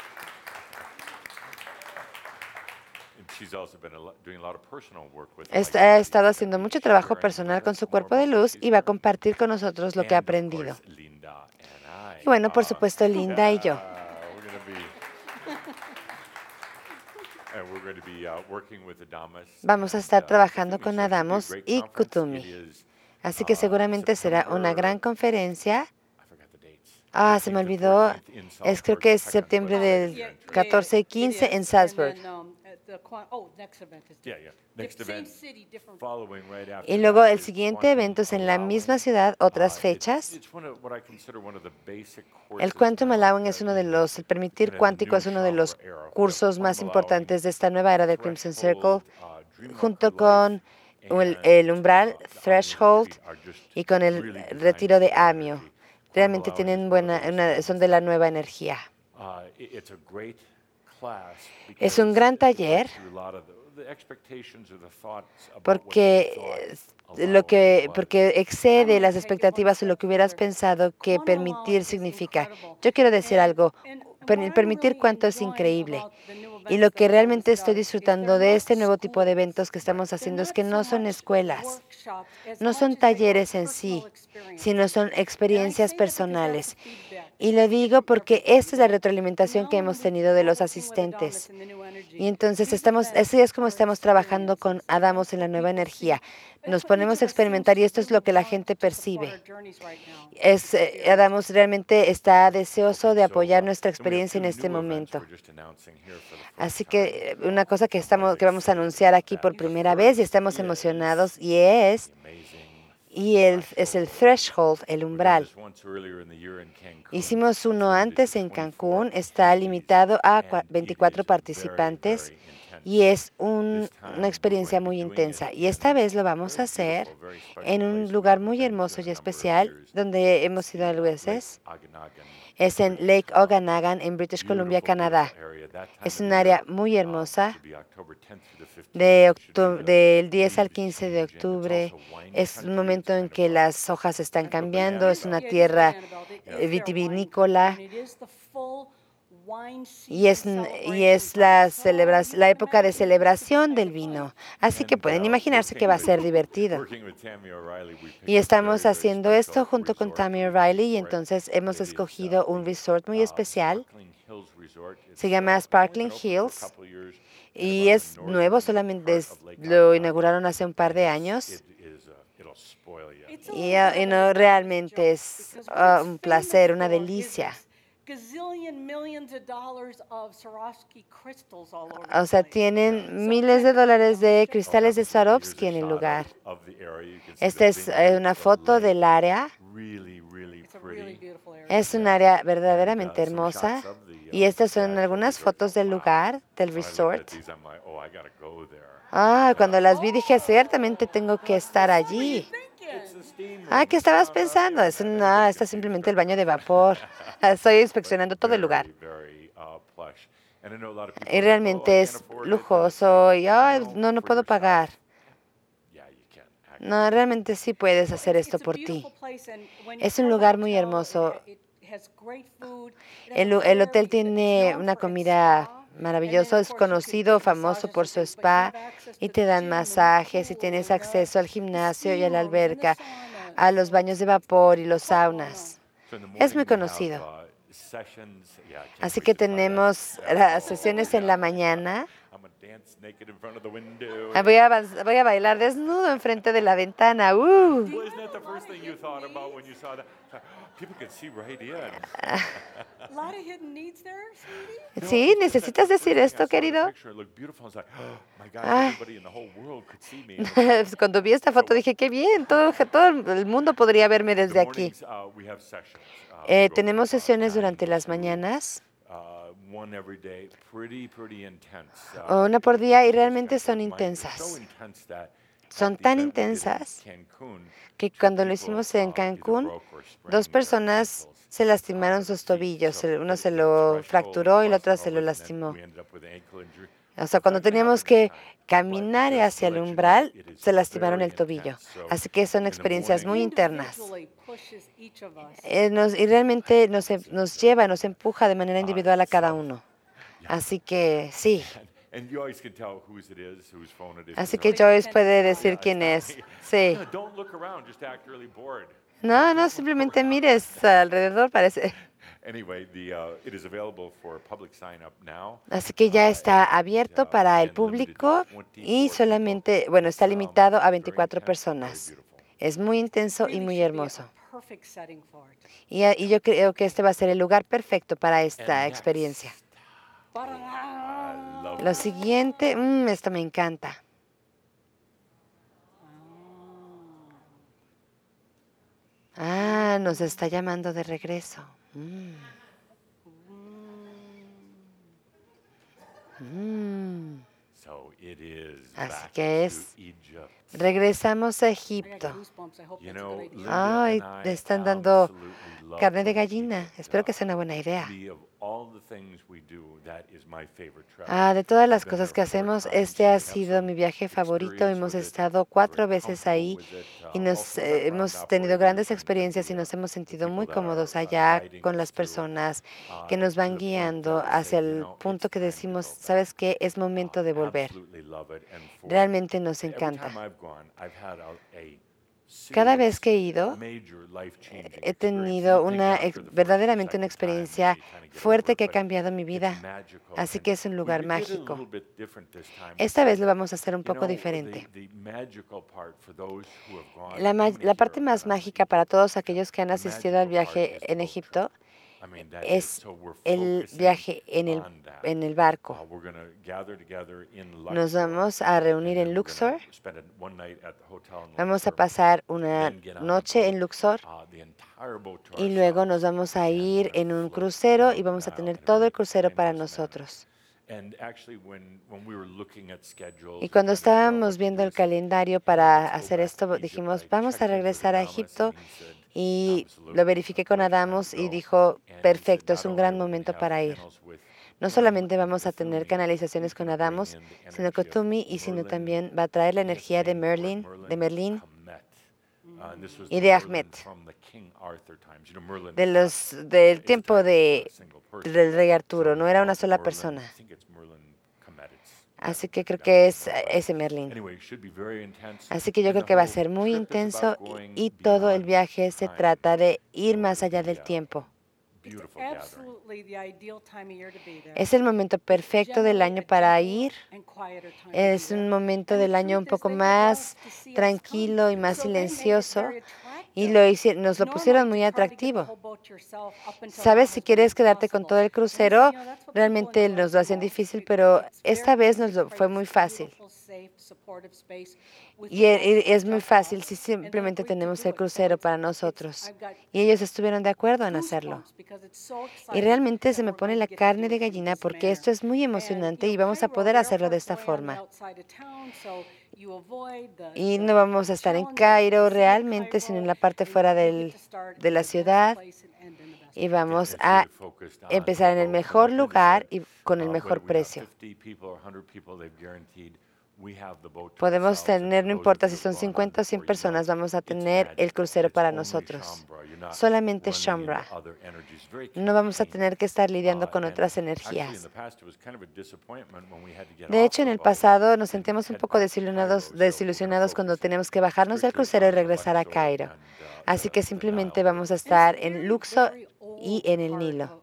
B: Ha estado haciendo mucho trabajo personal con su cuerpo de luz y va a compartir con nosotros lo que ha aprendido. Y bueno, por supuesto, Linda y yo. Vamos a estar trabajando con Adamos y Kutumi. Así que seguramente será una gran conferencia. Ah, se me olvidó. Es, creo que es septiembre del catorce y quince en Salzburg. Y luego el siguiente evento es en la misma ciudad, otras fechas. El Quantum Allowing es uno de los, el permitir cuántico es uno de los cursos más importantes de esta nueva era del Crimson Circle, junto con el, el umbral, threshold, y con el retiro de Amio. Realmente tienen buena, una, son de la nueva energía. Es un gran taller porque lo que porque excede las expectativas o lo que hubieras pensado que permitir significa. Yo quiero decir algo, permitir cuánto es increíble. Y lo que realmente estoy disfrutando de este nuevo tipo de eventos que estamos haciendo es que no son escuelas, no son talleres en sí, sino son experiencias personales. Y lo digo porque esta es la retroalimentación que hemos tenido de los asistentes. Y entonces estamos, así es como estamos trabajando con Adamos en la nueva energía. Nos ponemos a experimentar y esto es lo que la gente percibe. Es, eh, Adamos realmente está deseoso de apoyar nuestra experiencia en este momento. Así que una cosa que, estamos, que vamos a anunciar aquí por primera vez y estamos emocionados y es... Y el, es el threshold, el umbral. Hicimos uno antes en Cancún, está limitado a veinticuatro participantes y es un, una experiencia muy intensa. Y esta vez lo vamos a hacer en un lugar muy hermoso y especial donde hemos ido a veces. Es en Lake Okanagan, en British Columbia, Canadá. Es un área muy hermosa. De octubre, del diez al quince de octubre es un momento en que las hojas están cambiando, es una tierra vitivinícola y es, y es la, celebra, la época de celebración del vino. Así que pueden imaginarse que va a ser divertido. Y estamos haciendo esto junto con Tammy O'Reilly y entonces hemos escogido un resort muy especial. Se llama Sparkling Hills. Y es nuevo, solamente es, lo inauguraron hace un par de años. Y, uh, y no, realmente es uh, un placer, una delicia. O sea, tienen miles de dólares de cristales de Swarovski en el lugar. Esta es una foto del área. Es un área verdaderamente hermosa. Y estas son algunas fotos del lugar, del resort. Ah, cuando las vi dije, ciertamente tengo que estar allí. Ah, ¿qué estabas pensando? Es, no, este es simplemente el baño de vapor. Estoy inspeccionando todo el lugar. Y realmente es lujoso y ay, no, no puedo pagar. No, realmente sí puedes hacer esto por ti. Es un lugar muy hermoso. El, el hotel tiene una comida maravillosa, es conocido, famoso por su spa, y te dan masajes y tienes acceso al gimnasio y a la alberca, a los baños de vapor y los saunas. Es muy conocido. Así que tenemos las sesiones en la mañana. Voy a, voy a bailar desnudo enfrente de la ventana. Uh. Sí, ¿necesitas decir esto, querido? Ah. Cuando vi esta foto dije, qué bien, todo, todo el mundo podría verme desde aquí. Eh, tenemos sesiones durante las mañanas. Una por día y realmente son intensas. Son tan intensas que cuando lo hicimos en Cancún, dos personas se lastimaron sus tobillos. Uno se lo fracturó y la otra se lo lastimó. O sea, cuando teníamos que caminar hacia el umbral, se lastimaron el tobillo. Así que son experiencias muy internas. Eh, nos, y realmente nos, nos lleva, nos empuja de manera individual a cada uno. Así que sí. Así que Joyce puede decir quién es. Sí. No, no, simplemente mires alrededor, parece. Así que ya está abierto para el público y solamente, bueno, está limitado a veinticuatro personas. Es muy intenso y muy hermoso. Y, y yo creo que este va a ser el lugar perfecto para esta experiencia. Lo siguiente, mmm, esto me encanta. Ah, nos está llamando de regreso. Mm. Mm. Así que es, regresamos a Egipto. Ay, le están dando carne de gallina. Espero que sea una buena idea. Ah, de todas las cosas que hacemos, este ha sido mi viaje favorito. Hemos estado cuatro veces ahí y nos eh, hemos tenido grandes experiencias y nos hemos sentido muy cómodos allá con las personas que nos van guiando hacia el punto que decimos, ¿sabes qué? Es momento de volver. Realmente nos encanta. Cada vez que he ido, he tenido una verdaderamente una experiencia fuerte que ha cambiado mi vida. Así que es un lugar mágico. Esta vez lo vamos a hacer un poco diferente. La, la parte más mágica para todos aquellos que han asistido al viaje en Egipto es el viaje en el, en el barco. Nos vamos a reunir en Luxor. Vamos a pasar una noche en Luxor y luego nos vamos a ir en un crucero y vamos a tener todo el crucero para nosotros. Y cuando estábamos viendo el calendario para hacer esto, dijimos, vamos a regresar a Egipto. Y lo verifiqué con Adamos y dijo, perfecto, es un gran momento para ir. No solamente vamos a tener canalizaciones con Adamos, sino con Tumi, y sino también va a traer la energía de Merlin, de Merlín y de Ahmed, de los, del tiempo de, del rey Arturo. No era una sola persona. Así que creo que es ese Merlín. Así que yo creo que va a ser muy intenso y, y todo el viaje se trata de ir más allá del tiempo. Es el momento perfecto del año para ir. Es un momento del año un poco más tranquilo y más silencioso. Y lo hicieron, nos lo pusieron muy atractivo. ¿Sabes? Si quieres quedarte con todo el crucero, realmente nos lo hacen difícil, pero esta vez nos lo fue muy fácil. Y e- es muy fácil si simplemente tenemos el crucero para nosotros. Y ellos estuvieron de acuerdo en hacerlo. Y realmente se me pone la carne de gallina porque esto es muy emocionante y vamos a poder hacerlo de esta forma. Y no vamos a estar en Cairo realmente, sino en la parte fuera del, de la ciudad. Y vamos a empezar en el mejor lugar y con el mejor precio. Podemos tener, no importa si son cincuenta o cien personas, vamos a tener el crucero para nosotros. Solamente Shambra. No vamos a tener que estar lidiando con otras energías. De hecho, en el pasado nos sentimos un poco desilusionados, desilusionados cuando tenemos que bajarnos del crucero y regresar a Cairo. Así que simplemente vamos a estar en Luxor y en el Nilo.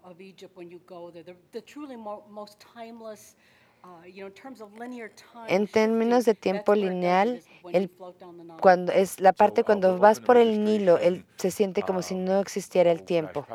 B: En términos de tiempo lineal, el, cuando es la parte cuando vas por el Nilo, el, se siente como si no existiera el tiempo.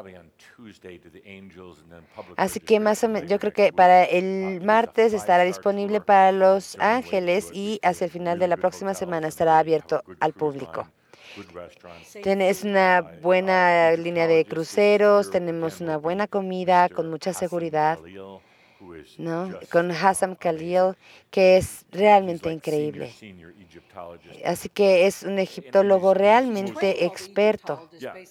B: Así que más o menos, yo creo que para el martes estará disponible para Los Ángeles y hacia el final de la próxima semana estará abierto al público. Es una buena línea de cruceros, tenemos una buena comida con mucha seguridad, ¿no? Con Hassam Khalil, que es realmente increíble. Así que es un egiptólogo realmente experto.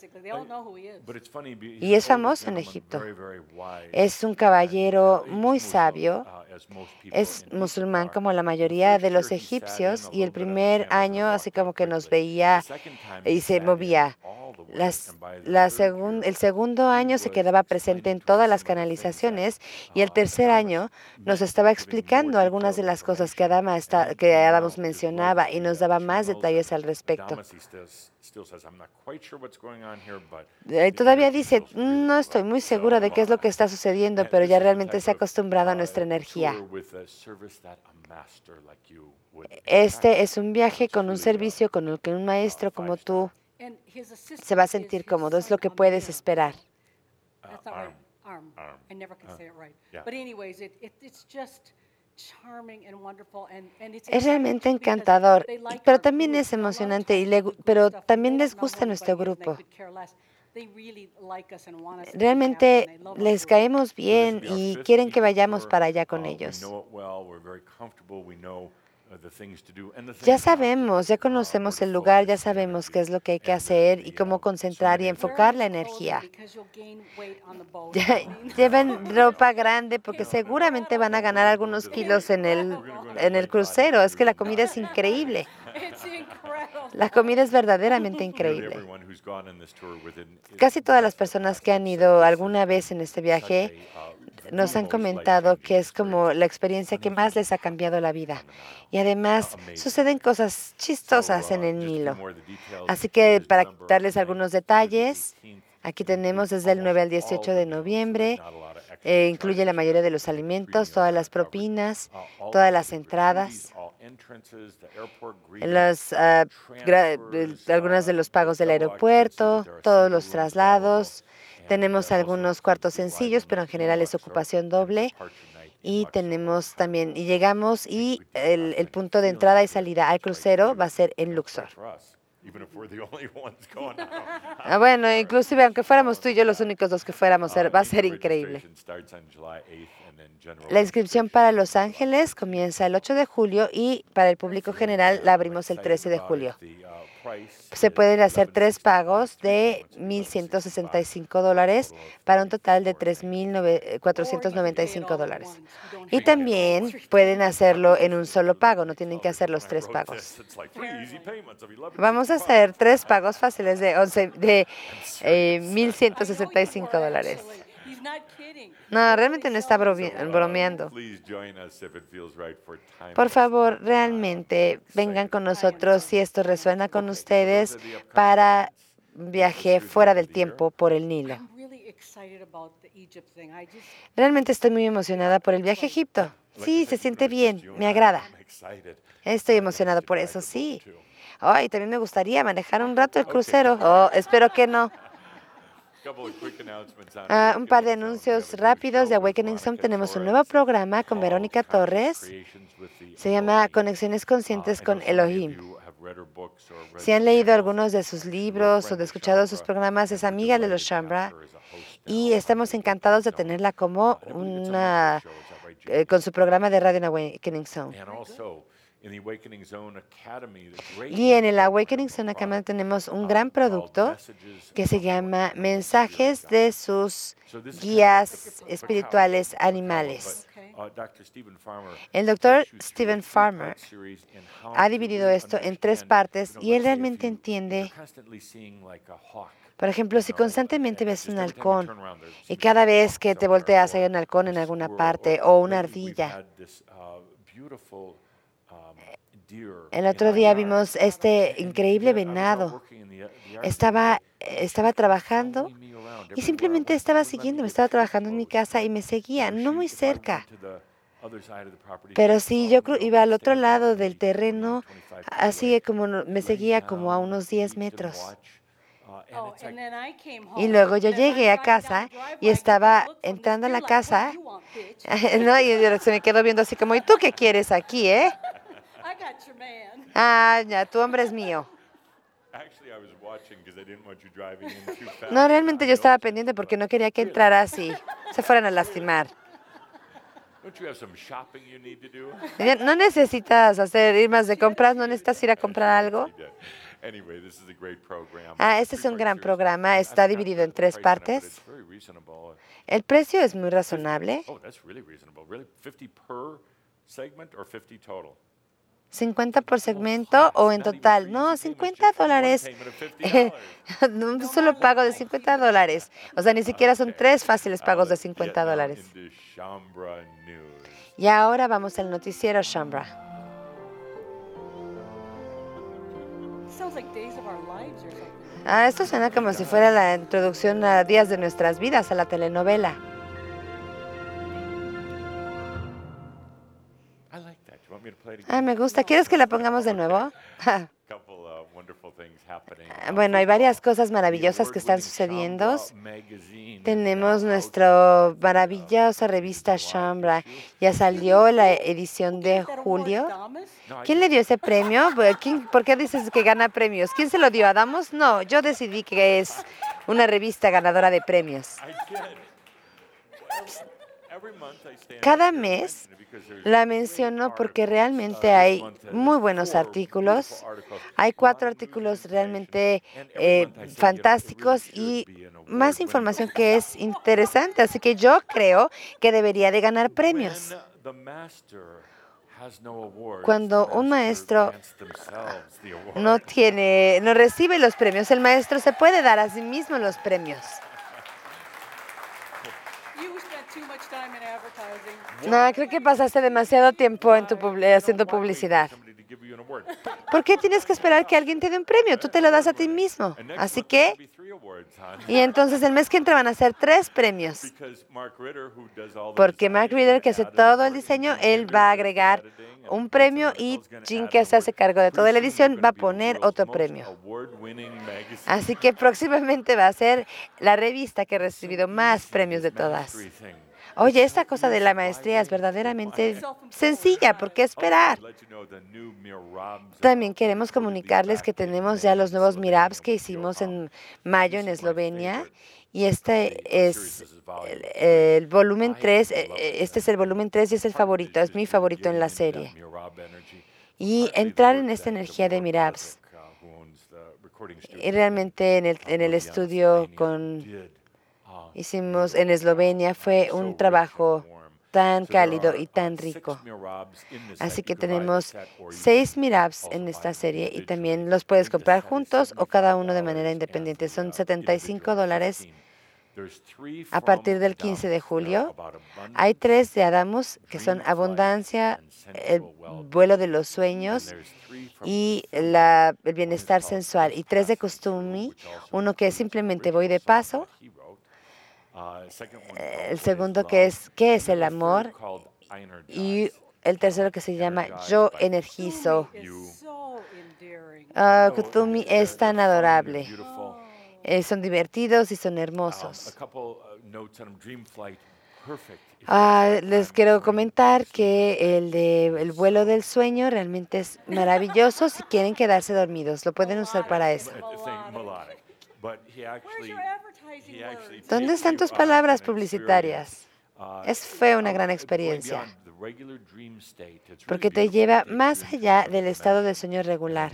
B: Y es famoso en Egipto. Es un caballero muy sabio. Es musulmán como la mayoría de los egipcios y el primer año así como que nos veía y se movía. Las, la segun, el segundo año se quedaba presente en todas las canalizaciones y el tercer año nos estaba explicando algunas de las cosas que Adama está, que Adamos mencionaba y nos daba más detalles al respecto. Eh, Todavía dice, no estoy muy seguro de qué es lo que está sucediendo, pero ya realmente se ha acostumbrado a nuestra energía. Este es un viaje con un servicio con el que un maestro como tú se va a sentir cómodo, es lo que puedes esperar. Es realmente encantador, pero también es emocionante, y le, pero también les gusta nuestro grupo. Realmente les caemos bien y quieren que vayamos para allá con ellos. Ya sabemos, ya conocemos el lugar, ya sabemos qué es lo que hay que hacer y cómo concentrar y enfocar la energía. Lleven ropa grande porque seguramente van a ganar algunos kilos en el, en el crucero. Es que la comida es increíble. La comida es verdaderamente increíble. Casi todas las personas que han ido alguna vez en este viaje nos han comentado que es como la experiencia que más les ha cambiado la vida. Y además suceden cosas chistosas en el Nilo. Así que para darles algunos detalles, aquí tenemos desde el nueve al dieciocho de noviembre. Eh, incluye la mayoría de los alimentos, todas las propinas, todas las entradas, las, uh, algunos de los pagos del aeropuerto, todos los traslados. Tenemos algunos cuartos sencillos, pero en general es ocupación doble. Y tenemos también, y llegamos y el, el punto de entrada y salida al crucero va a ser en Luxor. Ah, bueno, inclusive aunque fuéramos tú y yo los únicos dos que fuéramos, va a ser increíble. La inscripción para Los Ángeles comienza el ocho de julio y para el público general la abrimos el trece de julio. Se pueden hacer tres pagos de mil ciento sesenta y cinco dólares para un total de tres mil cuatrocientos noventa y cinco dólares. Y también pueden hacerlo en un solo pago, no tienen que hacer los tres pagos. Vamos a hacer tres pagos fáciles de, de eh, mil ciento sesenta y cinco dólares. No, realmente no está bromeando. Por favor, realmente vengan con nosotros si esto resuena con ustedes para un viaje fuera del tiempo por el Nilo. Realmente estoy muy emocionada por el viaje a Egipto. Sí, se siente bien, me agrada. Estoy emocionado por eso, sí. Ay, oh, también me gustaría manejar un rato el crucero. Oh, espero que no. Uh, un par de anuncios rápidos de Awakening Zone. Tenemos un nuevo programa con Verónica Torres. Se llama Conexiones Conscientes con Elohim. Si han leído algunos de sus libros o de escuchado sus programas, es amiga de los Shambra y estamos encantados de tenerla como una eh, con su programa de radio en Awakening Zone. Y en el Awakening Zone Academy tenemos un gran producto que se llama Mensajes de sus guías espirituales animales. El doctor Stephen Farmer ha dividido esto en tres partes y él realmente entiende. Por ejemplo, si constantemente ves un halcón y cada vez que te volteas hay un halcón en alguna parte o una ardilla. El otro día vimos este increíble venado. Estaba, estaba trabajando y simplemente estaba siguiendo. Me estaba trabajando en mi casa y me seguía, no muy cerca. Pero sí, yo iba al otro lado del terreno, así como me seguía como a unos diez metros. Y luego yo llegué a casa y estaba entrando a la casa, ¿no? Y se me quedó viendo así como, ¿y tú qué quieres aquí, eh? Ah, ya, tu hombre es mío. No, realmente yo estaba pendiente porque no quería que entrara así, se fueran a lastimar. ¿No necesitas hacer ir más de compras? ¿No necesitas ir a comprar algo? Ah, este es un gran programa. Está dividido en tres partes. El precio es muy razonable. ¿cincuenta por segmento o en total? No, cincuenta dólares. Un solo pago de cincuenta dólares. O sea, ni siquiera son tres fáciles pagos de cincuenta dólares. Y ahora vamos al noticiero Shambra. Ah, esto suena como si fuera la introducción a Días de Nuestras Vidas, a la telenovela. Ah, me gusta. ¿Quieres que la pongamos de nuevo? Bueno, hay varias cosas maravillosas que están sucediendo. Tenemos nuestra maravillosa revista Shambra. Ya salió la edición de julio. ¿Quién le dio ese premio? ¿Quién, ¿Por qué dices que gana premios? ¿Quién se lo dio? ¿Adamos? No, yo decidí que es una revista ganadora de premios. Cada mes la menciono porque realmente hay muy buenos artículos. Hay cuatro artículos realmente eh, fantásticos y más información que es interesante. Así que yo creo que debería de ganar premios. Cuando un maestro no tiene, no recibe los premios, el maestro se puede dar a sí mismo los premios. No, creo que pasaste demasiado tiempo en tu haciendo publicidad. ¿Por qué tienes que esperar que alguien te dé un premio? Tú te lo das a ti mismo. Así que, y entonces el mes que entra van a ser tres premios. Porque Mark Reeder, que hace todo el diseño, él va a agregar un premio y Jim, que se hace cargo de toda la edición, va a poner otro premio. Así que próximamente va a ser la revista que ha recibido más premios de todas. Oye, esta cosa de la maestría es verdaderamente sencilla. ¿Por qué esperar? También queremos comunicarles que tenemos ya los nuevos Mirabs que hicimos en mayo en Eslovenia. Y este es el, el volumen tres. Este es el volumen tres y es el favorito. Es mi favorito en la serie. Y entrar en esta energía de Mirabs. Y realmente en el, en el estudio con... hicimos en Eslovenia fue un trabajo tan cálido y tan rico. Así que tenemos seis Mirabs en esta serie y también los puedes comprar juntos o cada uno de manera independiente. Son setenta y cinco dólares a partir del quince de julio. Hay tres de Adamus que son Abundancia, el vuelo de los sueños y la, el bienestar sensual. Y tres de Kustumi, uno que es simplemente voy de paso. El segundo que es ¿qué es el amor? Y el tercero que se llama Yo energizo. Uh, Kutumi es tan adorable. Eh, son divertidos y son hermosos. Ah, les quiero comentar que el de el vuelo del sueño realmente es maravilloso si quieren quedarse dormidos. Lo pueden usar para eso. ¿Dónde están tus palabras publicitarias? Es fue una gran experiencia, porque te lleva más allá del estado de sueño regular.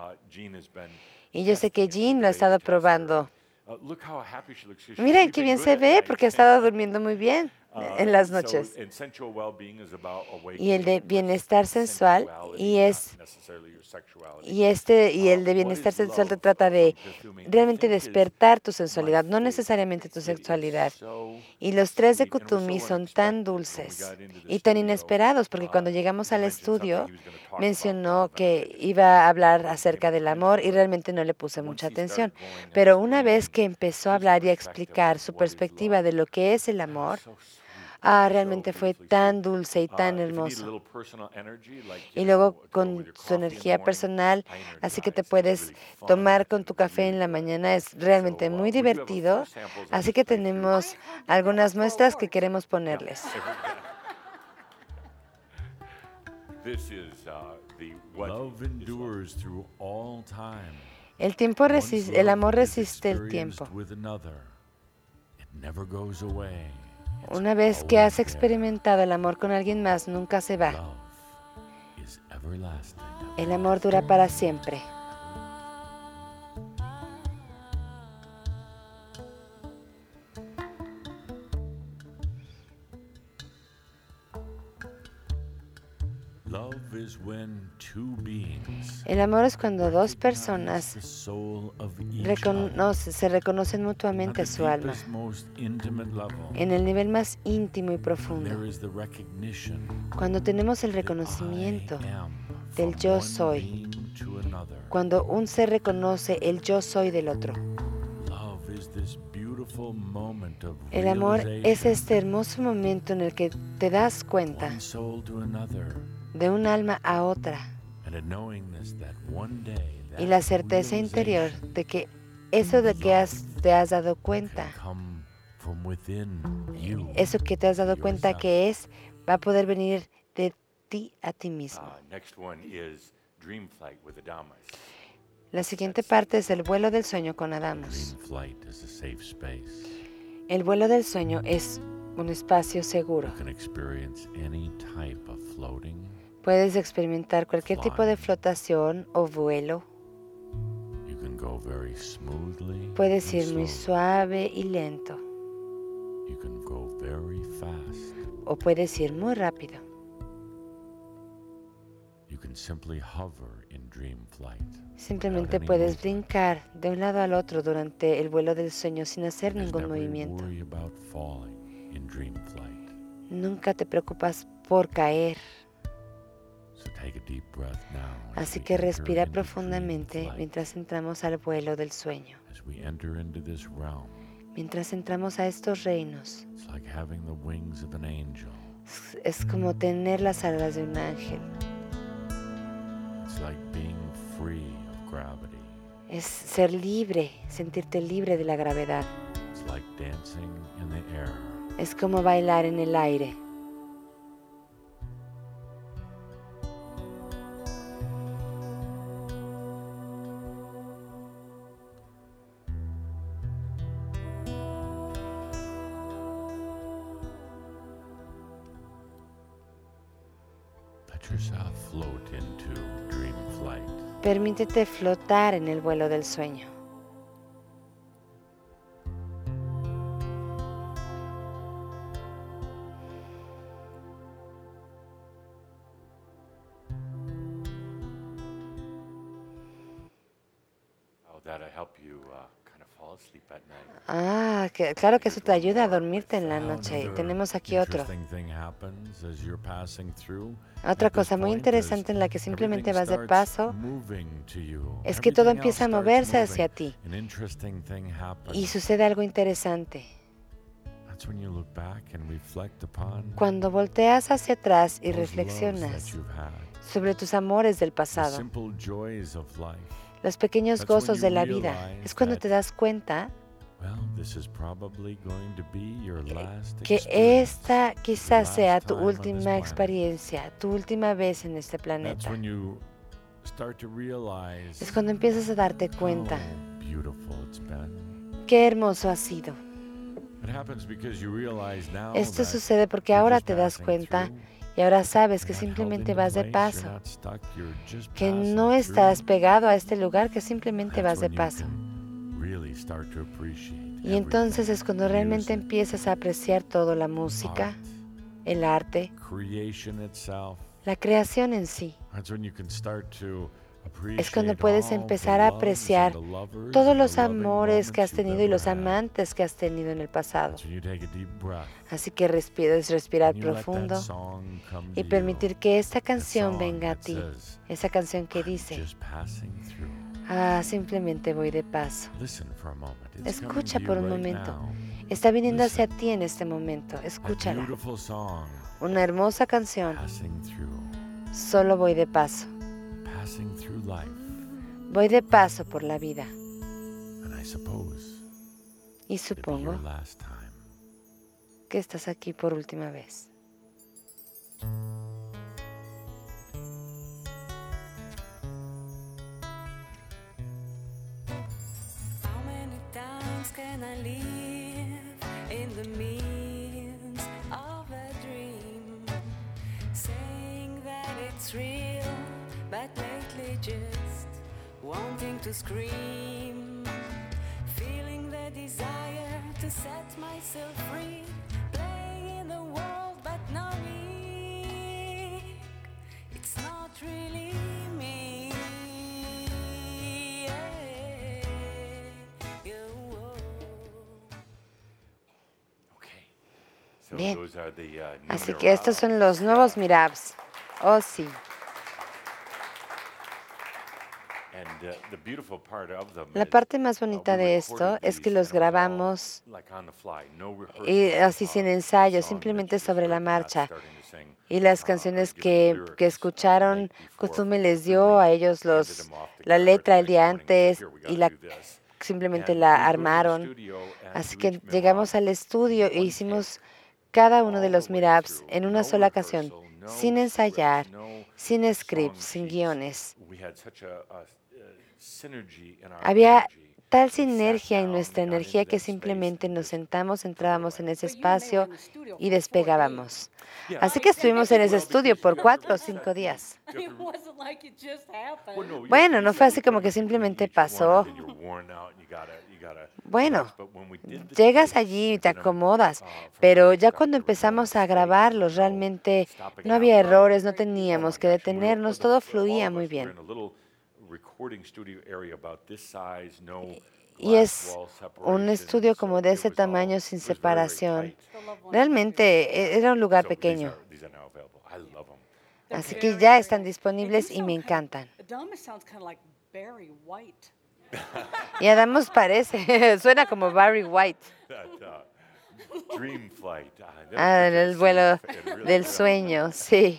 B: Y yo sé que Jean lo ha estado probando. Miren qué bien se ve, porque ha estado durmiendo muy bien en las noches. Y el de bienestar sensual y es y este y el de bienestar sensual te trata de realmente despertar tu sensualidad, no necesariamente tu sexualidad. Y los tres de Kuthumi son tan dulces y tan inesperados, porque cuando llegamos al estudio mencionó que iba a hablar acerca del amor y realmente no le puse mucha atención. Pero una vez que empezó a hablar y a explicar su perspectiva de lo que es el amor, Ah, realmente fue tan dulce y tan hermoso. Y luego con su energía personal, así que te puedes tomar con tu café en la mañana, es realmente muy divertido. Así que tenemos algunas muestras que queremos ponerles. El tiempo resiste, el amor resiste el tiempo. Una vez que has experimentado el amor con alguien más, nunca se va. El amor dura para siempre. El amor es cuando dos personas reconoce, se reconocen mutuamente su alma en el nivel más íntimo y profundo. Cuando tenemos el reconocimiento del yo soy, cuando un ser reconoce el yo soy del otro. El amor es este hermoso momento en el que te das cuenta de un alma a otra y la certeza interior de que eso de que has, te has dado cuenta, eso que te has dado cuenta que es, va a poder venir de ti a ti mismo. La siguiente parte es el vuelo del sueño con Adamus. El vuelo del sueño es un espacio seguro. Puedes experimentar cualquier tipo de flotación o vuelo. Puedes ir muy suave y lento. O puedes ir muy rápido. Simplemente puedes brincar de un lado al otro durante el vuelo del sueño sin hacer ningún movimiento. Nunca te preocupas por caer. Así que respira profundamente mientras entramos al vuelo del sueño. Mientras entramos a estos reinos, es como tener las alas de un ángel. Es ser libre, sentirte libre de la gravedad. Es como bailar en el aire. Permítete flotar en el vuelo del sueño. Ah, que, claro que eso te ayuda a dormirte en la noche. Y tenemos aquí otro. Otra cosa muy interesante en la que simplemente vas de paso es que todo empieza a moverse hacia ti. Y sucede algo interesante. Cuando volteas hacia atrás y reflexionas sobre tus amores del pasado, los pequeños gozos de la vida. Es cuando te das cuenta que esta quizás sea tu última experiencia, tu última vez en este planeta. Es cuando empiezas a darte cuenta qué hermoso ha sido. Esto sucede porque ahora te das cuenta y ahora sabes que simplemente vas de paso, que no estás pegado a este lugar, que simplemente vas de paso. Y entonces es cuando realmente empiezas a apreciar todo, la música, el arte, la creación en sí. Es cuando puedes empezar a apreciar todos los amores que has tenido y los amantes que has tenido en el pasado. Así que respiras, respirar profundo y permitir que esta canción venga a ti. Esa canción que dice, ah, simplemente voy de paso. Escucha por un momento. Está viniendo hacia ti en este momento. Escúchala. Una hermosa canción. Solo voy de paso. Voy de paso por la vida. Y supongo que estás aquí por última vez.
E: Can I live in the midst of a dream, saying that it's real, but lately just wanting to scream, feeling the desire to set myself free, playing in the world but not me. It's not really me.
B: Bien, así que estos son los nuevos Mirabs. Oh, sí. La parte más bonita de esto es que los grabamos y así sin ensayo, simplemente sobre la marcha. Y las canciones que, que escucharon, Kuthumi les dio a ellos los, la letra el día antes y la, simplemente la armaron. Así que llegamos al estudio e hicimos cada uno de los Mirabs en una sola ocasión, sin ensayar, sin scripts, sin guiones. Había tal sinergia en nuestra energía que simplemente nos sentamos, entrábamos en ese espacio y despegábamos. Así que estuvimos en ese estudio por cuatro o cinco días. Bueno, no fue así como que simplemente pasó. Bueno, llegas allí y te acomodas, pero ya cuando empezamos a grabarlos, realmente no había errores, no teníamos que detenernos, todo fluía muy bien. Y es un estudio como de ese tamaño sin separación. Realmente era un lugar pequeño. Así que ya están disponibles y me encantan. Y Adamos parece, suena como Barry White. Ah, el vuelo del sueño, sí.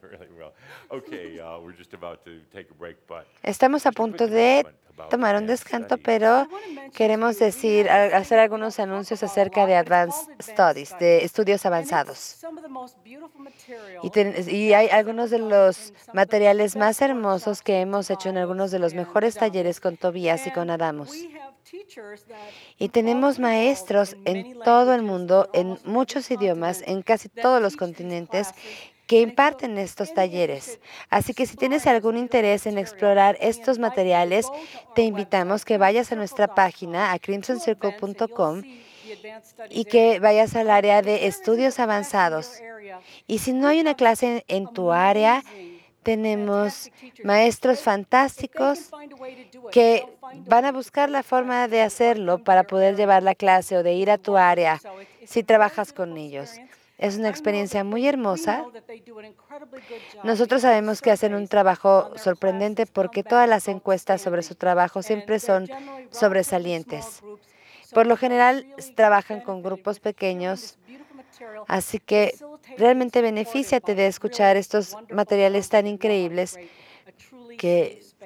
B: Estamos a punto de tomar un descanso, pero queremos decir, hacer algunos anuncios acerca de Advanced Studies, de estudios avanzados. Y, ten, y hay algunos de los materiales más hermosos que hemos hecho en algunos de los mejores talleres con Tobías y con Adamos. Y tenemos maestros en todo el mundo, en muchos idiomas, en casi todos los continentes, que imparten estos talleres. Así que si tienes algún interés en explorar estos materiales, te invitamos que vayas a nuestra página, a crimson circle punto com, y que vayas al área de estudios avanzados. Y si no hay una clase en, en tu área, tenemos maestros fantásticos que van a buscar la forma de hacerlo para poder llevar la clase o de ir a tu área si trabajas con ellos. Es una experiencia muy hermosa. Nosotros sabemos que hacen un trabajo sorprendente porque todas las encuestas sobre su trabajo siempre son sobresalientes. Por lo general, trabajan con grupos pequeños, así que realmente benefíciate de escuchar estos materiales tan increíbles que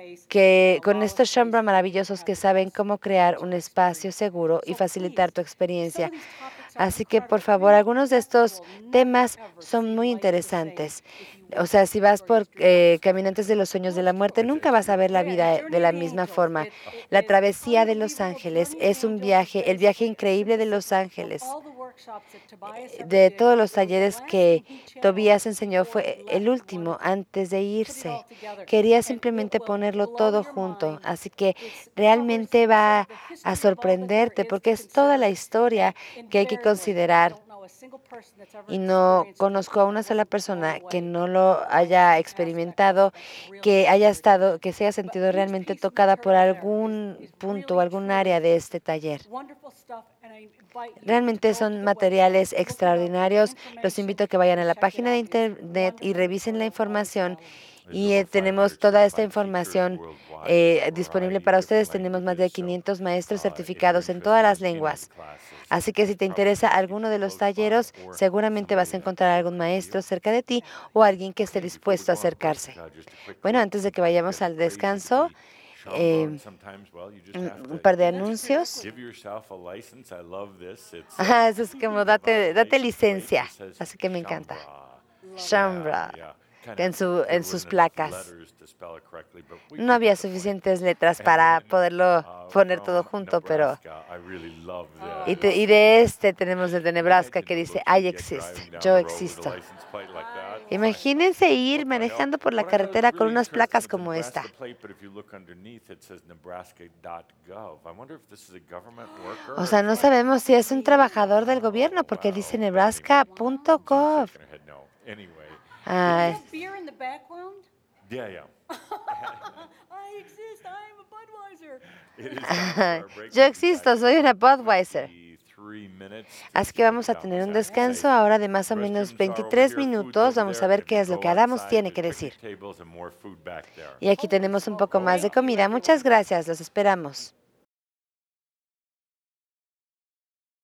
B: que con estos Shaumbra maravillosos que saben cómo crear un espacio seguro y facilitar tu experiencia. Así que, por favor, algunos de estos temas son muy interesantes. O sea, si vas por eh, Caminantes de los Sueños de la Muerte, nunca vas a ver la vida de la misma forma. La travesía de Los Ángeles es un viaje, el viaje increíble de Los Ángeles. De todos los talleres que Tobías enseñó, fue el último antes de irse. Quería simplemente ponerlo todo junto. Así que realmente va a sorprenderte porque es toda la historia que hay que considerar. Y no conozco a una sola persona que no lo haya experimentado, que haya estado, que se haya sentido realmente tocada por algún punto o algún área de este taller. Realmente son materiales extraordinarios. Los invito a que vayan a la página de internet y revisen la información. Y eh, tenemos toda esta información eh, disponible para ustedes. Tenemos más de quinientos maestros certificados en todas las lenguas. Así que si te interesa alguno de los talleres, seguramente vas a encontrar algún maestro cerca de ti o alguien que esté dispuesto a acercarse. Bueno, antes de que vayamos al descanso, eh, un par de anuncios. Ajá, eso es como date, date licencia, así que me encanta. Shaumbra, en, su, en sus placas. No había suficientes letras para poderlo poner todo junto, pero... Y, te, y de este tenemos el de Nebraska que dice, I exist, yo existo. Imagínense ir manejando por la carretera con unas placas como esta. O sea, no sabemos si es un trabajador del gobierno porque dice nebraska punto gov. Ah, yo existo, soy una Budweiser. Así que vamos a tener un descanso ahora de más o menos veintitrés minutos. Vamos a ver qué es lo que Adamos tiene que decir. Y aquí tenemos un poco más de comida. Muchas gracias, los esperamos.